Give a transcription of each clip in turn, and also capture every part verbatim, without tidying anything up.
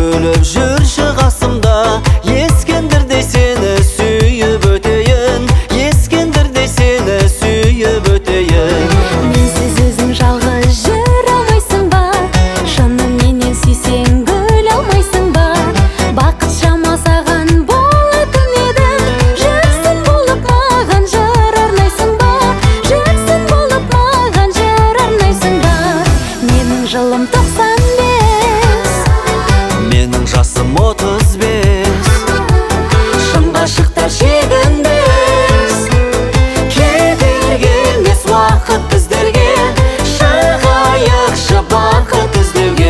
күліп жүрші қасымда, ескендірдей сені сүйіп өтейін, ескендірдей сені сүйіп өтейін. Менсіз өзің жалғыз жүре алмайсың ба? Шынымен сүйсең гүл алмайсың ба? Бақыт шамасаған болатын едім, жүрсің болып маған жыр арнайсың ба? Жүрсің болып маған жыр арнайсың ба? Менің жылым тоқсан бес, менің жасым отыз бес. шын ғашықтар шегінбес. Кедергі емес уақыт біздерге, шығайықшы бақыт іздеуге.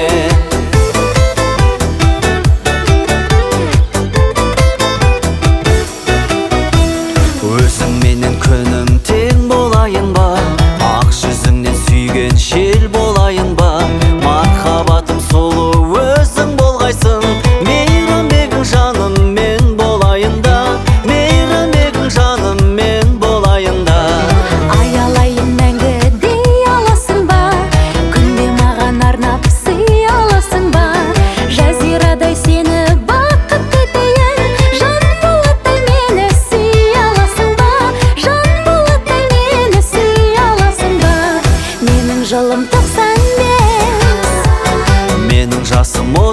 Өзіңменен күнім тең болайын ба? Ақ жүзіңнен сүйген шел болайын ба? Мархабатым сұлу өзің болғайсың, мейірімбегің жаным мен болайын да, мейірімбегің жаным мен болайын да. Аялайын мәңгі дей аласың ба? Күнде маған арнап сый аласың ба? Жазирадай сені бақыт етейін, жан болаттай мені сүй аласың ба? Жан болаттай мені сүй аласың ба? Менің жылым тоқсан бес, Менің жасым